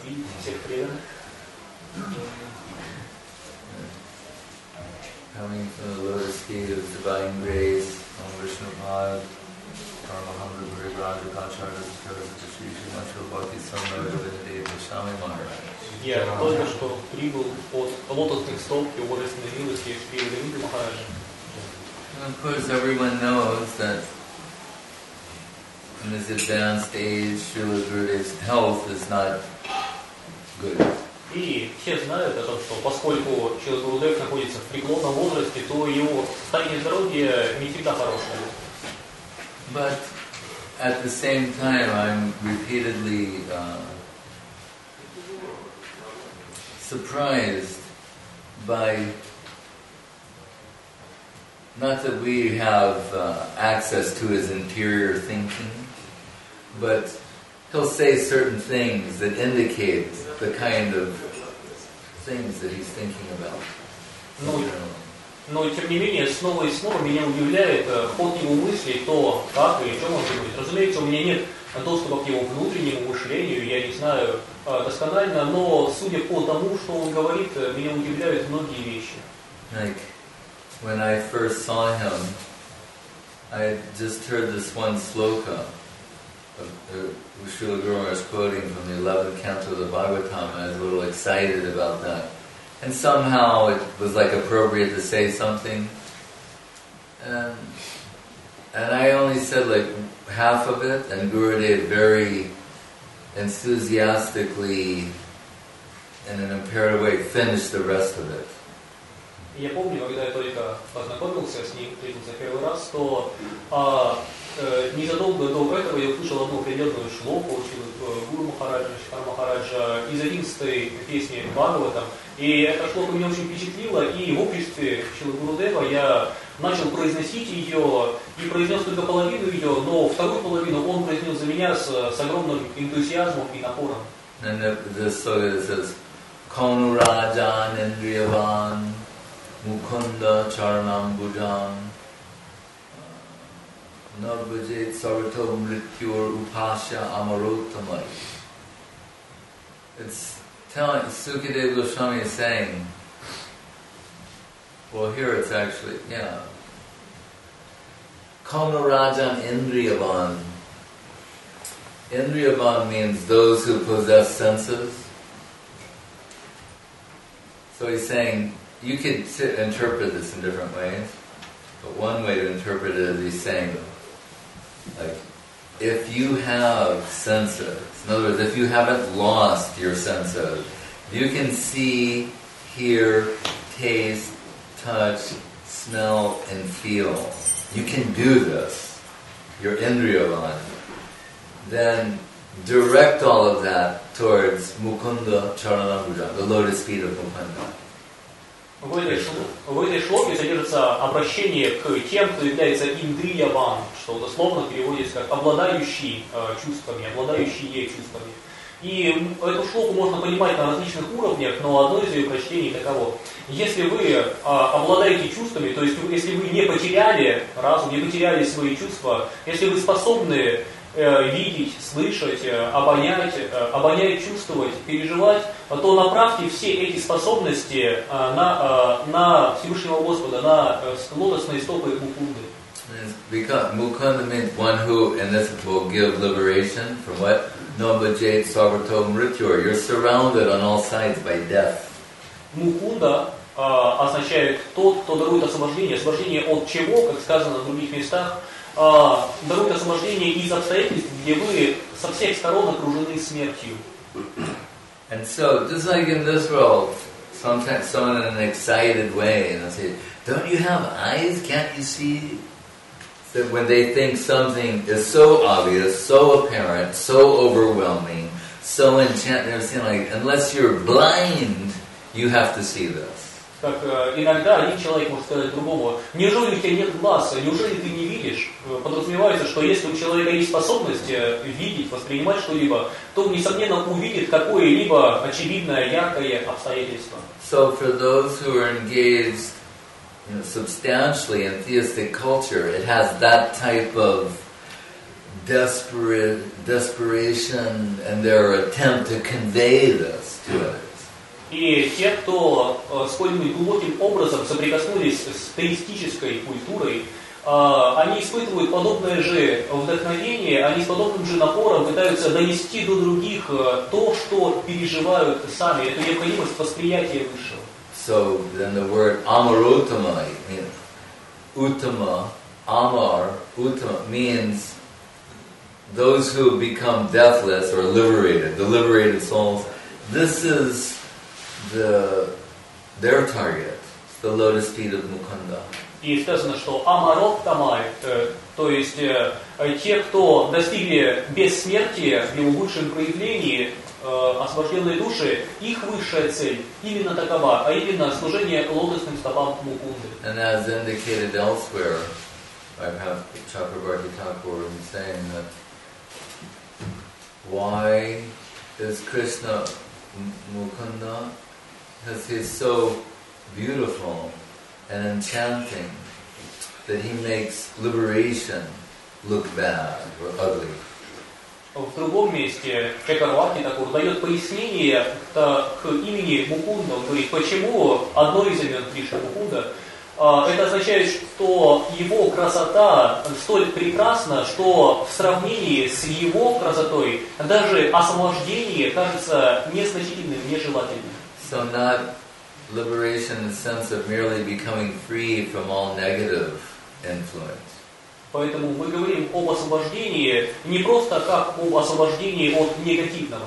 видите всех преданных. Coming from the lotus feet of divine grace, Om Vishnu Pad, Paramahamsa Parivraj Acharya Shri Srimati Bhakti Samrata Vindev Goswami Maharaj. Я только что прибыл от лотосных стоп Его Божественной милости Шри Равиндры Махараджа. Of course, everyone knows that in this advanced age, Srila Gurudev's health is not good. И все знают о том, что поскольку Шрила Гурудев находится в преклонном возрасте, то его состояние здоровья не всегда хорошее. But at the same time, I'm repeatedly surprised by, not that we have access to his interior thinking, but he'll say certain things that indicate the kind of things that he's thinking about. Но тем не менее, снова и снова меня удивляет ход его мыслей, то, как и о чем он говорит. Разумеется, у меня нет доступа к его внутреннему мышлению, я не знаю досконально, но судя по тому, что он говорит, меня удивляют многие вещи. Like, when I first saw him, I had just heard this one sloka Srila Guru was quoting from the 11th canto of the Bhagavatam. I was a little excited about that. And somehow it was like appropriate to say something. And I only said like half of it, and Gurudev very enthusiastically, in an imperative way, finished the rest of it. Я помню, когда я только познакомился с ним, встретился первый раз, то незадолго до этого я услышал одну определенную шлоку Гуру Махараджа, Шикара Махараджа из 11-й песни Бхагаватам. И эта шлока меня очень впечатлила, и в обществе Шрилы Гурудева я начал произносить ее, и произнес только половину ее, но вторую половину он произнес за меня с огромным энтузиазмом и напором. And the slogan says, Konu Rajan Indriyavan Mukunda Charanam Bhujan Navajit Sarvato Mrityur Upasya Amarotamai. It's telling, Sukadeva Goswami is saying, well here it's actually, Konu Rajan Indriyavan. Indriyavan means those who possess senses. So he's saying, you could interpret this in different ways, but one way to interpret it is he's saying, like, if you have senses, in other words, if you haven't lost your senses, you can see, hear, taste, touch, smell, and feel. You can do this. You're Indriyavan. Then direct all of that towards Mukunda Charanambuja, the lotus feet of Mukunda. В этой шлоке содержится обращение к тем, кто является индрияван, что дословно переводится как обладающий чувствами, обладающие чувствами. И эту шлоку можно понимать на различных уровнях, но одно из ее прочтений таково. Если вы обладаете чувствами, то есть если вы не потеряли разум, не потеряли свои чувства, если вы способны видеть, слышать, обонять, чувствовать, переживать, то направьте все эти способности на Всевышнего Господа, на лотосные стопы Мукунды. Because Mukunda means one who, and this will give liberation from what? Nobajate Sarvato Mrityur. You're surrounded on all sides by death. Мукунда означает тот, кто дарует освобождение. Освобождение от чего, как сказано в других местах, дарует освобождение из обстоятельств, где вы со всех сторон окружены смертью. And so, just like in this world, sometimes someone in an excited way, they'll say, "Don't you have eyes? Can't you see?" That when they think something is so obvious, so apparent, so overwhelming, so enchanting, they're saying like, unless you're blind, you have to see this. Как иногда один человек может сказать другому: неужели у тебя нет глаз, неужели ты не видишь? Подразумевается, что если у человека есть способность видеть, воспринимать что-либо, то он, несомненно, увидит какое-либо очевидное, яркое обстоятельство. So for those who are engaged substantially in theistic culture, it has that type of desperation and their attempt to convey this to others. И те, кто сколь-нибудь глубоким образом соприкоснулись с теистической культурой, они испытывают подобное же вдохновение, они с подобным же напором пытаются донести до других то, что переживают сами, эту необходимость восприятия высшего. So then the word amaruttama, uttama, amar, uttama means those who become deathless or liberated, the liberated souls. This is their target, the lotus feet of Mukunda. И сказано, что амароттамай, то есть те, кто достигли бессмертия в его высшем проявлении, освобожденные души, их высшая цель именно такова, а именно служение лотосным стопам Мукунды. And as indicated elsewhere, I have Chakrabarti Thakur saying that why is Krishna Mukunda? Because he's so beautiful and enchanting that he makes liberation look bad or ugly. В другом месте Чакраварти Такур дает пояснение к имени Мукунда. Он говорит, почему одно из имен Кришны Мукунда. Это означает, что его красота столь прекрасна, что в сравнении с его красотой даже освобождение кажется незначительным, нежелательным. So not liberation in the sense of merely becoming free from all negative influence. Поэтому мы говорим об освобождении не просто как об освобождении от негативного.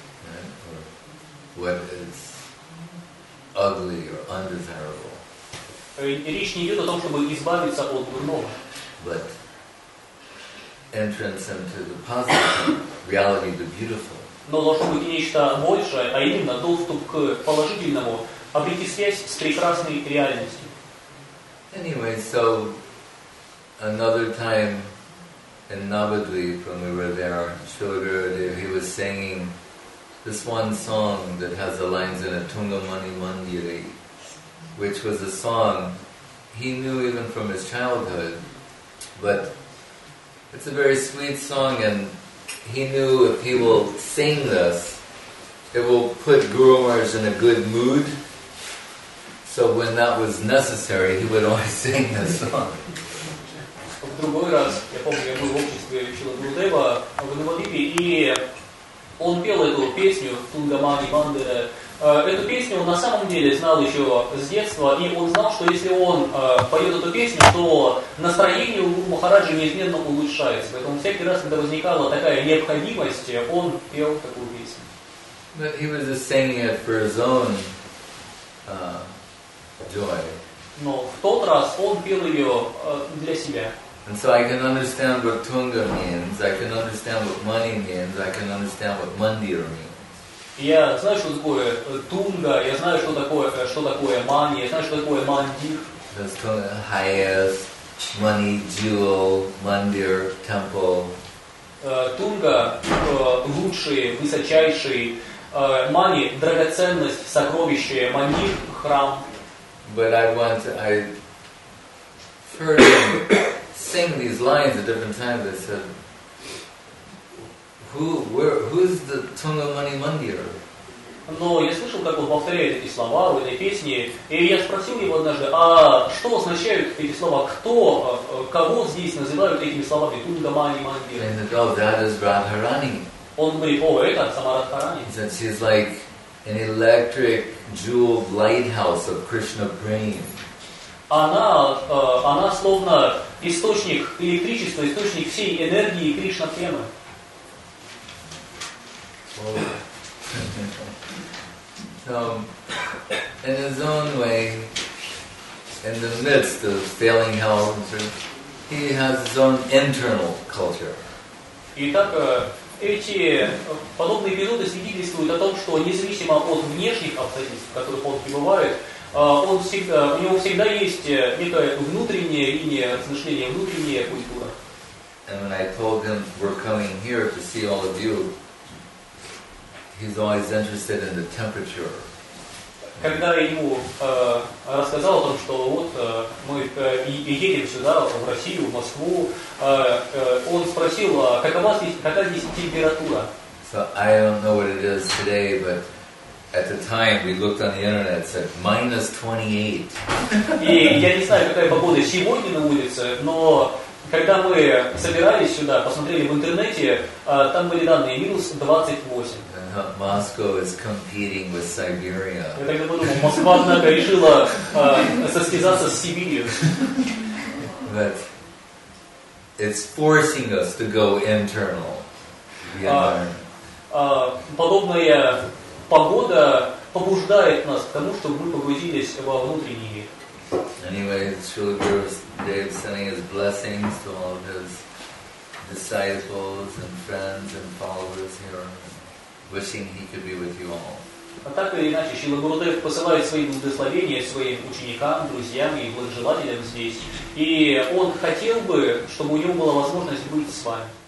What is ugly or undesirable. Речь не идет о том, чтобы избавиться от дурного. But entrance into the positive, reality, the beautiful. Но должно быть нечто большее, а именно доступ к положительному, обрести связь с прекрасной реальностью. Anyway, so another time in Navadvip when we were there, Srila Gurudev, he was singing this one song that has the lines in it, Tungamani Mandiri, which was a song he knew even from his childhood, but it's a very sweet song, and he knew if he will sing this, it will put Guru Maharaj in a good mood. So when that was necessary, he would always sing this song. В другой раз, я помню, я был в обществе Шрила Гурудева в Навадвипе, и он пел эту песню «Тунгамани Мандире». Эту песню он на самом деле знал еще с детства, и он знал, что если он поет эту песню, то настроение у Гуру Махараджа неизменно улучшается. Поэтому всякий раз, когда возникала такая необходимость, он пел такую песню. But he was just singing it for his own joy. Но в тот раз он пел ее для себя. And so I can understand what Tunga means, I can understand what money means, I can understand what Mandir means. Я знаю, что такое Тунга, я знаю, что такое Мани, я знаю, что такое Мандир. Because Tunga, highest, money, jewel, Mandir, temple. Тунга лучший, высочайший, Мани драгоценность, сокровище, Мандир храм. But I heard him sing these lines at different times. I said, who's the Tungamani Mandir? Но я слышал, как он повторяет эти слова в этой песне, и я спросил его однажды, а что означают эти слова, кого здесь называют этими словами Тунгамани Мандир? And he said, oh, that is Radharani. Он говорит, о, это сама Радхарани. He said, she's like an electric jeweled lighthouse of Krishna Prem. Она словно источник электричества, источник всей энергии Кришна Премы. So, in his own way, in the midst of failing health, he has his own internal culture. Итак, эти подобные эпизоды свидетельствуют о том, что независимо от внешних обстоятельств, в которых он пребывает, у него всегда есть некая внутренняя линия размышления, внутренняя культура. And when I told him we're coming here to see all of you, he's always interested in the temperature. когда ему рассказал о том, что вот мы едем сюда, в Россию, в Москву, он спросил, какая здесь температура? So I don't know what it is today, but at the time we looked on the internet, it said -28. И я не знаю, какая погода сегодня на улице, но когда мы собирались сюда, посмотрели в интернете, там были данные -28. Moscow is competing with Siberia. Я тогда подумал, Москва, однако, решила состязаться с Сибирью. But it's forcing us to go internal. Подобная погода побуждает нас к тому, чтобы мы погрузились во внутренний мир. Anyway, Srila Gurudev sending his blessings to all of his disciples and friends and followers here, wishing he could be with you all. А так или иначе, Шрила Гурудев посылает свои благословения своим ученикам, друзьям и благожелателям здесь. И он хотел бы, чтобы у него была возможность быть с вами.